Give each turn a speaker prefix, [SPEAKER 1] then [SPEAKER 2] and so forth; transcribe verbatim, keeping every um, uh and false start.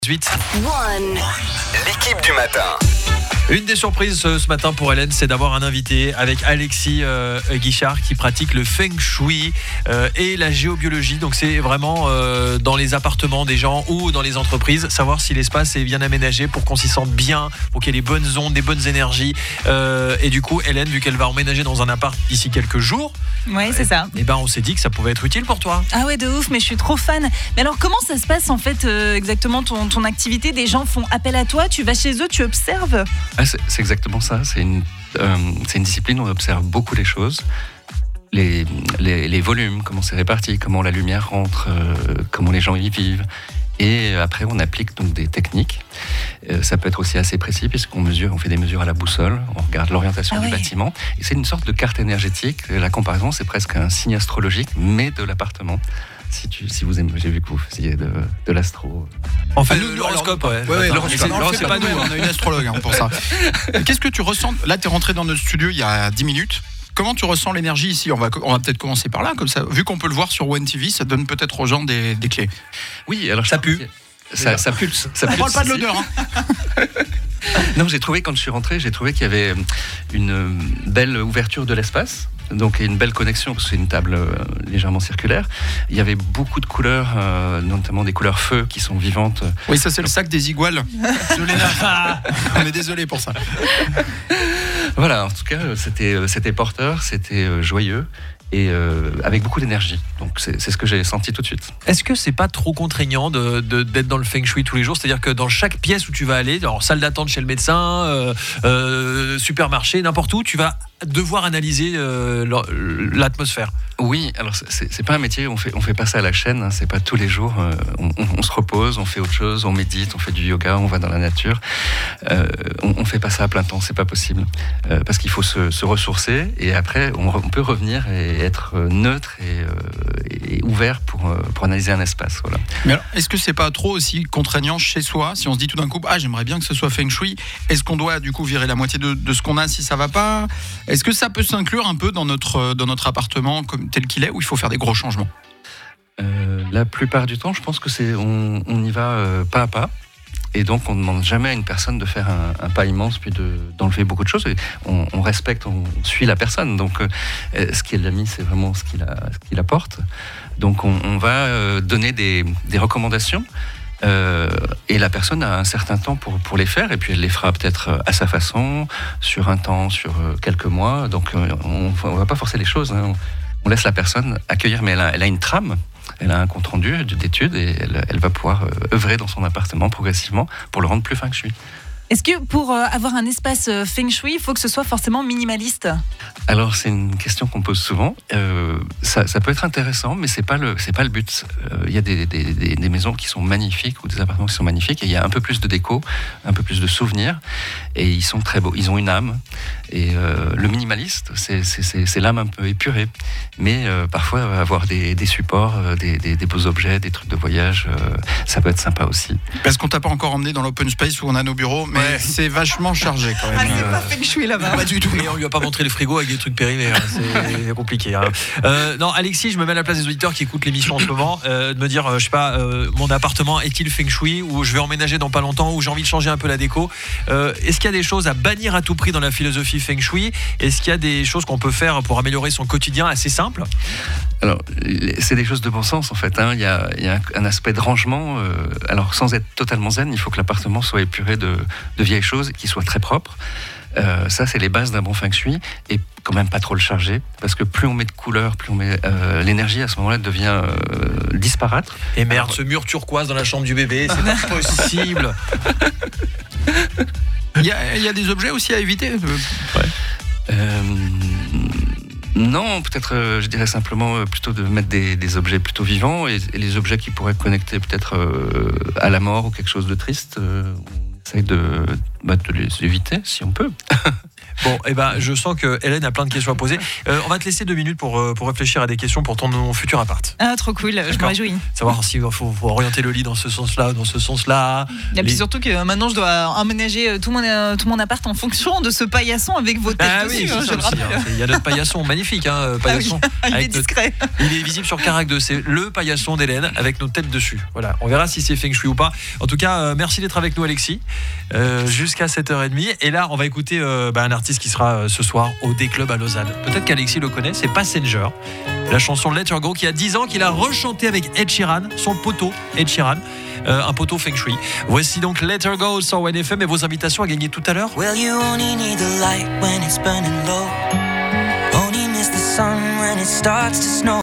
[SPEAKER 1] dix-huit.
[SPEAKER 2] One.
[SPEAKER 3] L'équipe du matin.
[SPEAKER 1] Une des surprises ce, ce matin pour Hélène, c'est d'avoir un invité avec Alexis euh, Guichard qui pratique le Feng Shui euh, et la géobiologie. Donc c'est vraiment euh, dans les appartements des gens ou dans les entreprises, savoir si l'espace est bien aménagé pour qu'on s'y sente bien, pour qu'il y ait les bonnes ondes, des bonnes énergies. Euh, et du coup, Hélène, vu qu'elle va emménager dans un appart d'ici quelques jours,
[SPEAKER 4] Ouais, c'est ça.
[SPEAKER 1] et ben on s'est dit que ça pouvait être utile pour toi.
[SPEAKER 4] Ah ouais, de ouf, mais je suis trop fan. Mais alors, comment ça se passe en fait euh, exactement ton, ton activité? Des gens font appel à toi, tu vas chez eux, tu observes?
[SPEAKER 5] Ah, c'est, c'est exactement ça. C'est une, euh, c'est une discipline où on observe beaucoup les choses. Les, les, les volumes, comment c'est réparti, comment la lumière rentre, euh, comment les gens y vivent. Et après, on applique donc des techniques. Euh, ça peut être aussi assez précis puisqu'on mesure, on fait des mesures à la boussole, on regarde l'orientation
[SPEAKER 4] Ah
[SPEAKER 5] du
[SPEAKER 4] ouais.
[SPEAKER 5] bâtiment. Et c'est une sorte de carte énergétique. La comparaison, c'est presque un signe astrologique, mais de l'appartement. Si, tu, si vous aimez, j'ai vu que vous faisiez de, de l'astro.
[SPEAKER 1] En fait,
[SPEAKER 6] Ah, nous,
[SPEAKER 1] l'horoscope, ouais.
[SPEAKER 6] Ouais, ouais,
[SPEAKER 1] Attends,
[SPEAKER 6] l'horoscope.
[SPEAKER 1] c'est-
[SPEAKER 6] Non, on le
[SPEAKER 1] Laurent,
[SPEAKER 6] fait
[SPEAKER 1] c'est pas nous.
[SPEAKER 6] nous-mêmes, on a une astrologue hein, pour ça. Qu'est-ce que tu ressens? Là, tu es rentré dans notre studio il y a dix minutes. Comment tu ressens l'énergie ici? On va, on va peut-être commencer par là, comme ça. Vu qu'on peut le voir sur One T V, ça donne peut-être aux gens des, des clés.
[SPEAKER 5] Oui, alors
[SPEAKER 1] Ça
[SPEAKER 5] je
[SPEAKER 1] pue.
[SPEAKER 5] pense que Ça, ça pulse. Ça
[SPEAKER 6] On
[SPEAKER 5] pulse
[SPEAKER 6] parle pas de
[SPEAKER 5] ici.
[SPEAKER 6] l'odeur. Hein.
[SPEAKER 5] Non, j'ai trouvé, quand je suis rentré, j'ai trouvé qu'il y avait une belle ouverture de l'espace. Donc une belle connexion, parce que c'est une table euh, légèrement circulaire. Il y avait beaucoup de couleurs, euh, notamment des couleurs feu qui sont vivantes.
[SPEAKER 6] Oui, ça c'est le sac des iguales de Léna. On est désolé pour ça.
[SPEAKER 5] Voilà, en tout cas, c'était, euh, c'était porteur, c'était euh, joyeux et euh, avec beaucoup d'énergie. Donc c'est, c'est ce que j'ai senti tout de suite.
[SPEAKER 1] Est-ce que c'est pas trop contraignant de, de- d'être dans le Feng Shui tous les jours? C'est-à-dire que dans chaque pièce où tu vas aller, en salle d'attente chez le médecin, euh, euh, supermarché, n'importe où, tu vas devoir analyser euh, l'atmosphère.
[SPEAKER 5] Oui, alors c'est, c'est, c'est pas un métier, on fait, on fait pas ça à la chaîne, hein, c'est pas tous les jours. euh, on, on, on se repose, on fait autre chose, on médite, on fait du yoga, on va dans la nature. Euh, on, on fait pas ça à plein temps, c'est pas possible. Euh, parce qu'il faut se, se ressourcer et après on, re- on peut revenir et être euh, neutre et, euh, et ouvert pour, euh, pour analyser un espace. Voilà.
[SPEAKER 6] Mais alors, est-ce que c'est pas trop aussi contraignant chez soi si on se dit tout d'un coup, ah, j'aimerais bien que ce soit Feng Shui? Est-ce qu'on doit du coup virer la moitié de, de ce qu'on a si ça va pas? Est-ce que ça peut s'inclure un peu dans notre, dans notre appartement comme tel qu'il est, ou il faut faire des gros changements?
[SPEAKER 5] Euh, la plupart du temps, je pense que c'est on, on y va euh, pas à pas. Et donc, on ne demande jamais à une personne de faire un, un pas immense, puis de, d'enlever beaucoup de choses. Et on, on respecte, on suit la personne. Donc, euh, ce qu'elle a mis, c'est vraiment ce qu'il, a, ce qu'il apporte. Donc, on, on va euh, donner des, des recommandations. Euh, et la personne a un certain temps pour, pour les faire. Et puis, elle les fera peut-être à sa façon, sur un temps, sur quelques mois. Donc, on ne va pas forcer les choses. Hein. On, on laisse la personne accueillir. Mais elle a, elle a une trame. Elle a un compte rendu d'études et elle, elle va pouvoir œuvrer dans son appartement progressivement pour le rendre plus Feng Shui.
[SPEAKER 4] Est-ce que pour euh, avoir un espace euh, Feng Shui, il faut que ce soit forcément minimaliste?
[SPEAKER 5] Alors c'est une question qu'on pose souvent. Euh, ça, ça peut être intéressant, mais c'est pas le c'est pas le but. Euh, Il y a des, des, des, des maisons qui sont magnifiques ou des appartements qui sont magnifiques et il y a un peu plus de déco, un peu plus de souvenirs et ils sont très beaux. Ils ont une âme et euh, le minimaliste, c'est, c'est, c'est, c'est l'âme un peu épurée. Mais euh, parfois avoir des, des supports, euh, des, des, des beaux objets, des trucs de voyage, euh, ça peut être sympa aussi.
[SPEAKER 6] Parce qu'on t'a pas encore emmené dans l'open space où on a nos bureaux, mais
[SPEAKER 1] Ouais.
[SPEAKER 6] c'est vachement chargé quand même.
[SPEAKER 4] Ah, c'est
[SPEAKER 6] Euh,
[SPEAKER 4] pas Feng Shui là-bas.
[SPEAKER 6] Pas du tout.
[SPEAKER 1] Et on lui a pas montré le frigo avec des trucs périmés, hein. c'est, c'est compliqué. Hein. Euh, non, Alexis, je me mets à la place des auditeurs qui écoutent l'émission en ce moment, euh, de me dire, euh, je sais pas, euh, mon appartement est-il Feng Shui ou je vais emménager dans pas longtemps ou j'ai envie de changer un peu la déco. Euh, est-ce qu'il y a des choses à bannir à tout prix dans la philosophie Feng Shui? Est-ce qu'il y a des choses qu'on peut faire pour améliorer son quotidien assez simple?
[SPEAKER 5] Alors, c'est des choses de bon sens en fait. Hein. Il y a, il y a un aspect de rangement. Euh, alors, sans être totalement zen, il faut que l'appartement soit épuré de, de vieilles choses, qu'il soit très propre. Euh, ça, c'est les bases d'un bon Feng Shui. Et quand même pas trop le charger, parce que plus on met de couleurs, plus on met euh, l'énergie à ce moment-là devient euh, disparate.
[SPEAKER 1] Et merde,
[SPEAKER 5] Alors,
[SPEAKER 1] ce mur turquoise dans la chambre du bébé, c'est pas possible.
[SPEAKER 6] Il y, a- il y a des objets aussi à éviter.
[SPEAKER 5] Euh, non, peut-être, euh, je dirais simplement euh, plutôt de mettre des, des objets plutôt vivants et, et les objets qui pourraient connecter peut-être euh, à la mort ou quelque chose de triste. Euh, on essaye de, bah, de les éviter si on peut.
[SPEAKER 1] Bon, et ben, je sens que Hélène a plein de questions à poser. Euh, on va te laisser deux minutes pour, euh, pour réfléchir à des questions pour ton futur appart.
[SPEAKER 4] Ah, trop cool, je me
[SPEAKER 1] D'accord.
[SPEAKER 4] réjouis.
[SPEAKER 1] Savoir s'il faut, faut orienter le lit dans ce sens-là, dans ce sens-là.
[SPEAKER 4] Et puis
[SPEAKER 1] Les-
[SPEAKER 4] surtout que maintenant je dois aménager tout mon, euh, tout mon appart en fonction de ce paillasson avec vos têtes
[SPEAKER 1] Ah
[SPEAKER 4] dessus,
[SPEAKER 1] oui,
[SPEAKER 4] hein,
[SPEAKER 1] c'est
[SPEAKER 4] je
[SPEAKER 1] ça
[SPEAKER 4] le
[SPEAKER 1] aussi,
[SPEAKER 4] rappelle.
[SPEAKER 1] hein. Il y a notre paillasson magnifique, hein, euh, paillasson.
[SPEAKER 4] Ah oui, il est
[SPEAKER 1] avec notre-
[SPEAKER 4] discret.
[SPEAKER 1] Il est visible sur Carac deux, c'est le paillasson d'Hélène avec nos têtes dessus. Voilà, on verra si c'est feng shui ou pas. En tout cas, euh, merci d'être avec nous, Alexis, euh, jusqu'à sept heures trente. Et là, on va écouter euh, bah, un artiste qui sera euh, ce soir au D-Club à Lausanne. Peut-être qu'Alexis le connaît, c'est Passenger. La chanson Let Her Go qui a dix ans, qu'il a rechanté avec Ed Sheeran, son poteau Ed Sheeran, euh, un poteau feng shui. Voici donc Let Her Go sur W N F M et vos invitations à gagner tout à l'heure.
[SPEAKER 2] Well, you only need the light when it's burning low. Only miss the sun when it starts to snow.